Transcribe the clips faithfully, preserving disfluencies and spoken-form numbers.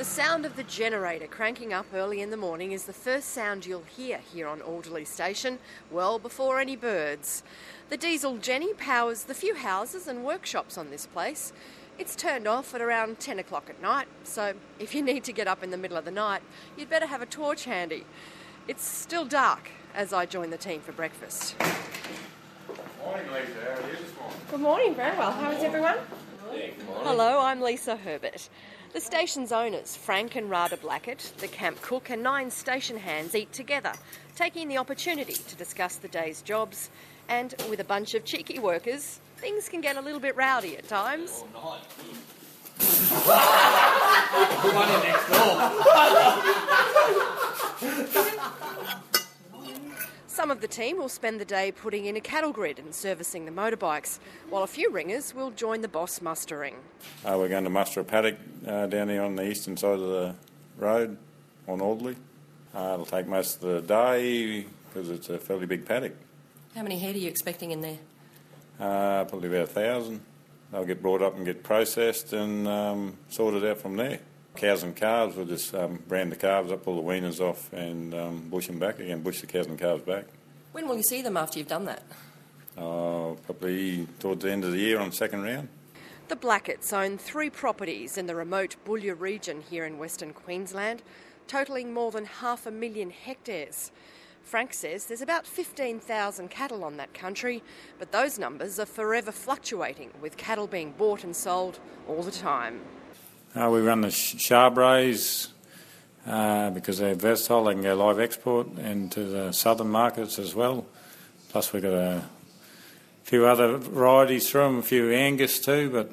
sound of the generator cranking up early in the morning is the first sound you'll hear here on Alderley Station, well before any birds. The diesel Jenny powers the few houses and workshops on this place. It's turned off at around ten o'clock at night, so if you need to get up in the middle of the night, you'd better have a torch handy. It's still dark as I join the team for breakfast. Morning, Lisa. How are you this morning? Good morning, very well. How is everyone? Yeah, good morning. Hello, I'm Lisa Herbert. The station's owners, Frank and Rada Blackett, the camp cook and nine station hands eat together, taking the opportunity to discuss the day's jobs. And with a bunch of cheeky workers, things can get a little bit rowdy at times. Oh, nice. One in next door. Some of the team will spend the day putting in a cattle grid and servicing the motorbikes, while a few ringers will join the boss mustering. Uh, we're going to muster a paddock uh, down here on the eastern side of the road on Alderley. Uh, it'll take most of the day because it's a fairly big paddock. How many head are you expecting in there? Uh, probably about a thousand. They'll get brought up and get processed and um, sorted out from there. Cows and calves, we'll just um, brand the calves up, pull the weaners off and um, bush them back again, bush the cows and calves back. When will you see them after you've done that? Uh, probably towards the end of the year on second round. The Blacketts own three properties in the remote Boulia region here in Western Queensland, totalling more than half a million hectares. Frank says there's about fifteen thousand cattle on that country, but those numbers are forever fluctuating, with cattle being bought and sold all the time. Uh, we run the Charbres uh, because they're versatile. They can go live export and to the southern markets as well. Plus we've got a few other varieties through them, a few Angus too, but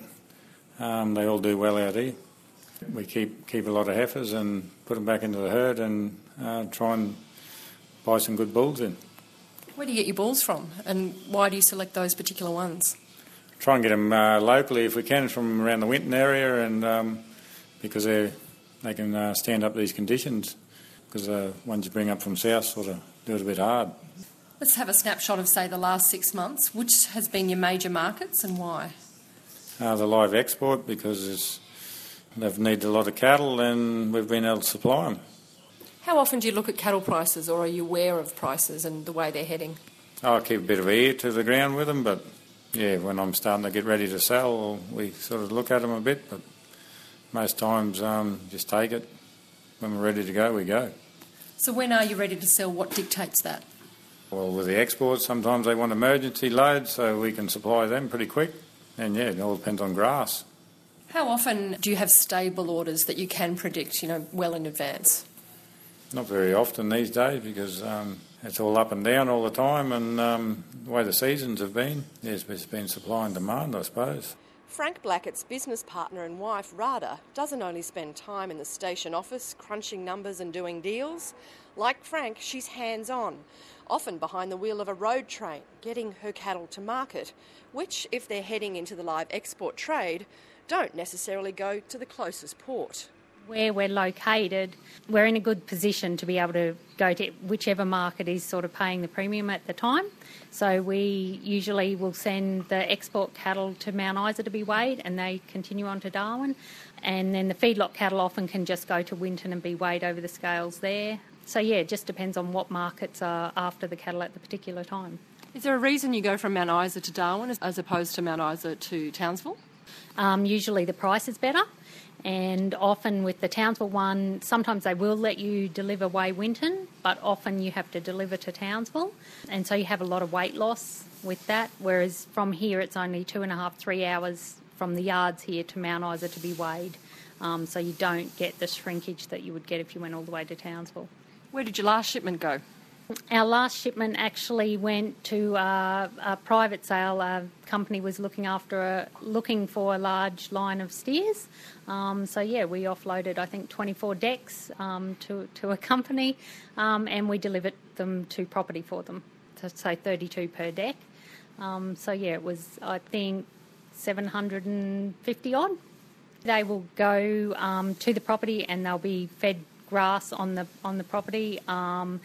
um, they all do well out here. We keep keep a lot of heifers and put them back into the herd and uh, try and buy some good bulls in. Where do you get your bulls from, and why do you select those particular ones? Try and get them uh, locally if we can from around the Winton area, and um, because they they can uh, stand up these conditions, because the uh, ones you bring up from south sort of do it a bit hard. Let's have a snapshot of, say, the last six months. Which has been your major markets and why? Uh, the live export, because it's, they've needed a lot of cattle and we've been able to supply them. How often do you look at cattle prices, or are you aware of prices and the way they're heading? I keep a bit of ear to the ground with them, but yeah, when I'm starting to get ready to sell, we sort of look at them a bit, but most times um, just take it. When we're ready to go, we go. So when are you ready to sell? What dictates that? Well, with the exports, sometimes they want emergency loads, so we can supply them pretty quick. And yeah, it all depends on grass. How often do you have stable orders that you can predict, you know, well in advance? Not very often these days, because um, it's all up and down all the time, and um, the way the seasons have been, yes, it's been supply and demand, I suppose. Frank Blackett's business partner and wife, Rada, doesn't only spend time in the station office crunching numbers and doing deals. Like Frank, she's hands-on, often behind the wheel of a road train, getting her cattle to market, which, if they're heading into the live export trade, don't necessarily go to the closest port. Where we're located, we're in a good position to be able to go to whichever market is sort of paying the premium at the time. So we usually will send the export cattle to Mount Isa to be weighed, and they continue on to Darwin. And then the feedlot cattle often can just go to Winton and be weighed over the scales there. So yeah, it just depends on what markets are after the cattle at the particular time. Is there a reason you go from Mount Isa to Darwin as opposed to Mount Isa to Townsville? Um, usually the price is better. And often with the Townsville one, sometimes they will let you deliver way Winton, but often you have to deliver to Townsville. And so you have a lot of weight loss with that, whereas from here it's only two and a half, three hours from the yards here to Mount Isa to be weighed. Um, so you don't get the shrinkage that you would get if you went all the way to Townsville. Where did your last shipment go? Our last shipment actually went to uh, a private sale. A company was looking after a, looking for a large line of steers. Um, so yeah, we offloaded I think twenty-four decks um, to to a company, um, and we delivered them to property for them. So say thirty-two per deck. Um, so yeah, it was I think seven hundred fifty odd. They will go um, to the property and they'll be fed grass on the on the property. Um,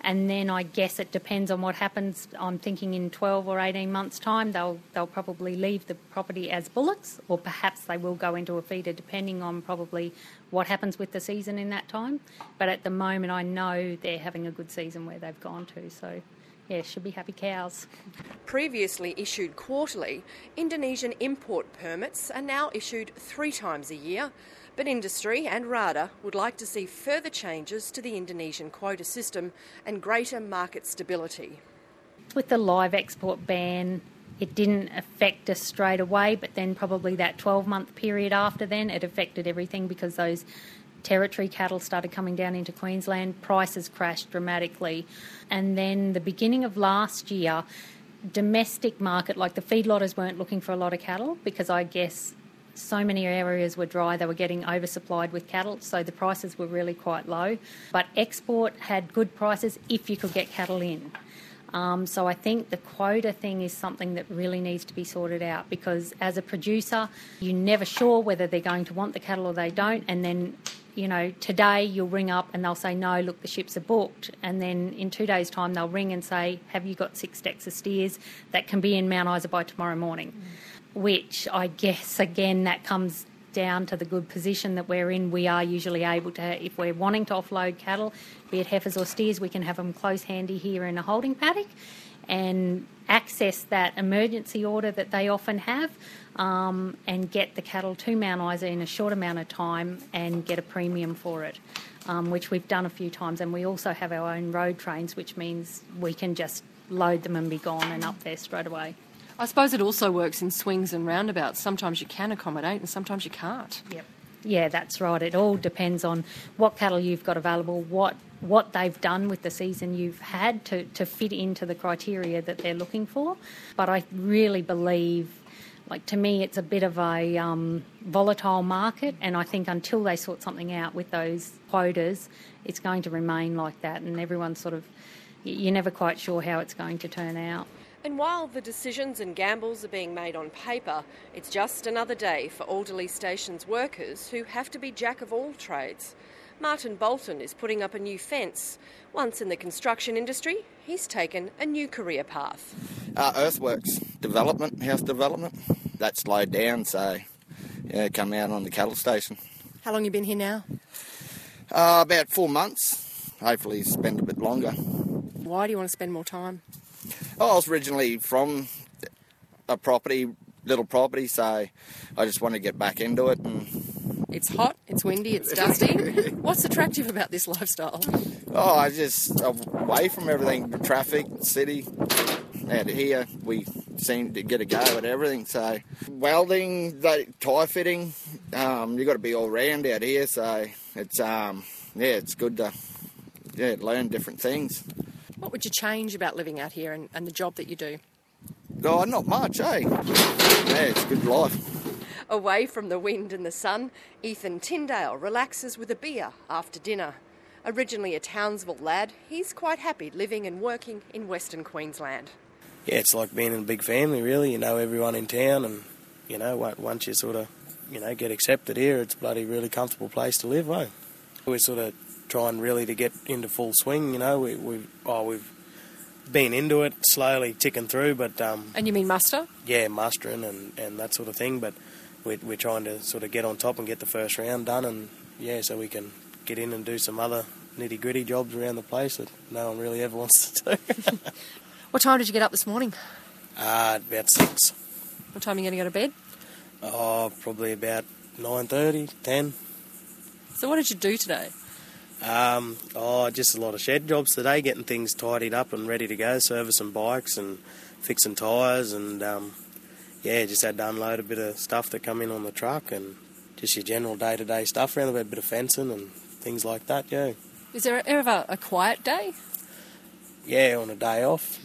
And then I guess it depends on what happens. I'm thinking in twelve or eighteen months' time, they'll they'll probably leave the property as bullocks, or perhaps they will go into a feeder, depending on probably what happens with the season in that time. But at the moment, I know they're having a good season where they've gone to, so yeah, should be happy cows. Previously issued quarterly, Indonesian import permits are now issued three times a year. But industry and RADA would like to see further changes to the Indonesian quota system and greater market stability. With the live export ban, it didn't affect us straight away, but then probably that twelve-month period after then, it affected everything because those territory cattle started coming down into Queensland, prices crashed dramatically. And then the beginning of last year, domestic market, like the feedlotters weren't looking for a lot of cattle because I guess so many areas were dry, they were getting oversupplied with cattle, so the prices were really quite low. But export had good prices if you could get cattle in. Um, so I think the quota thing is something that really needs to be sorted out because as a producer, you're never sure whether they're going to want the cattle or they don't, and then you know, today you'll ring up and they'll say, no, look, the ships are booked. And then in two days' time, they'll ring and say, have you got six decks of steers that can be in Mount Isa by tomorrow morning? Mm. Which I guess, again, that comes down to the good position that we're in. We are usually able to, if we're wanting to offload cattle, be it heifers or steers, we can have them close handy here in a holding paddock and access that emergency order that they often have um, and get the cattle to Mount Isa in a short amount of time and get a premium for it, um, which we've done a few times. And we also have our own road trains, which means we can just load them and be gone and up there straight away. I suppose it also works in swings and roundabouts. Sometimes you can accommodate and sometimes you can't. Yep. Yeah, that's right. It all depends on what cattle you've got available, what what they've done with the season you've had to, to fit into the criteria that they're looking for. But I really believe, like to me, it's a bit of a um, volatile market, and I think until they sort something out with those quotas, it's going to remain like that, and everyone's sort of, you're never quite sure how it's going to turn out. And while the decisions and gambles are being made on paper, it's just another day for Alderley Station's workers who have to be jack of all trades. Martin Bolton is putting up a new fence. Once in the construction industry, he's taken a new career path. Uh, earthworks, development, house development. That slowed down, so yeah, come out on the cattle station. How long have you been here now? Uh, about four months. Hopefully spend a bit longer. Why do you want to spend more time? Oh, I was originally from a property, little property, so I just want to get back into it. And it's hot, it's windy, it's dusty. What's attractive about this lifestyle? Oh, I just away from everything, the traffic, city. Out here, we seem to get a go at everything. So welding, tyre fitting, um, you've got to be all round out here. So it's um, yeah, it's good to yeah learn different things. What would you change about living out here and, and the job that you do? Oh, not much, eh? Yeah, it's a good life. Away from the wind and the sun, Ethan Tyndale relaxes with a beer after dinner. Originally a Townsville lad, he's quite happy living and working in Western Queensland. Yeah, it's like being in a big family, really. You know everyone in town, and, you know, once you sort of, you know, get accepted here, it's a bloody really comfortable place to live, eh? We're sort of trying really to get into full swing, you know. We, we've, oh, we've been into it, slowly ticking through, but... Um, and you mean muster? Yeah, mustering and, and that sort of thing, but we're, we're trying to sort of get on top and get the first round done, and, yeah, so we can get in and do some other nitty-gritty jobs around the place that no one really ever wants to do. What time did you get up this morning? Uh, about six. What time are you going to go to bed? Oh, probably about nine thirty, ten. So what did you do today? Um, oh, just a lot of shed jobs today, getting things tidied up and ready to go, servicing bikes and fixing tyres, and um, yeah, just had to unload a bit of stuff that come in on the truck, and just your general day-to-day stuff around, a bit of fencing and things like that, yeah. Is there ever a quiet day? Yeah, on a day off.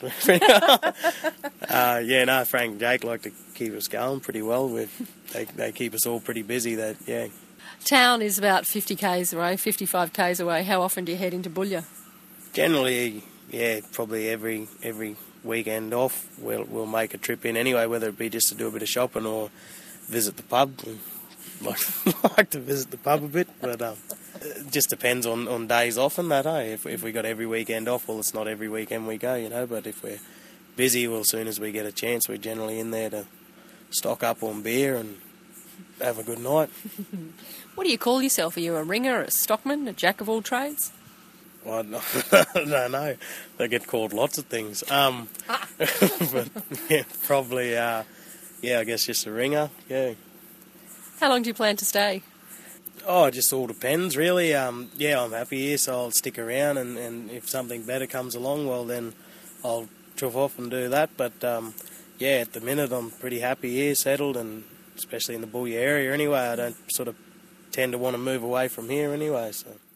uh, yeah, no, Frank and Jake like to keep us going pretty well. We're, they they keep us all pretty busy. That yeah. Town is about fifty kays away, fifty-five kays away. How often do you head into Boulia? Generally, yeah, probably every every weekend off. We'll we'll make a trip in anyway, whether it be just to do a bit of shopping or visit the pub. Like like to visit the pub a bit, but um, It just depends on, on days off and that, eh? If, if we got every weekend off, well, it's not every weekend we go, you know, but if we're busy, well, as soon as we get a chance, we're generally in there to stock up on beer and have a good night. What do you call yourself? Are you a ringer, a stockman, a jack of all trades? Well, I don't know. They get called lots of things. Um, but yeah, probably, uh, yeah, I guess just a ringer, yeah. How long do you plan to stay? Oh, it just all depends, really. Um, yeah, I'm happy here, so I'll stick around, and, and if something better comes along, well, then I'll chuff off and do that. But, um, yeah, at the minute, I'm pretty happy here, settled, and especially in the Boulia area anyway. I don't sort of tend to want to move away from here anyway, so...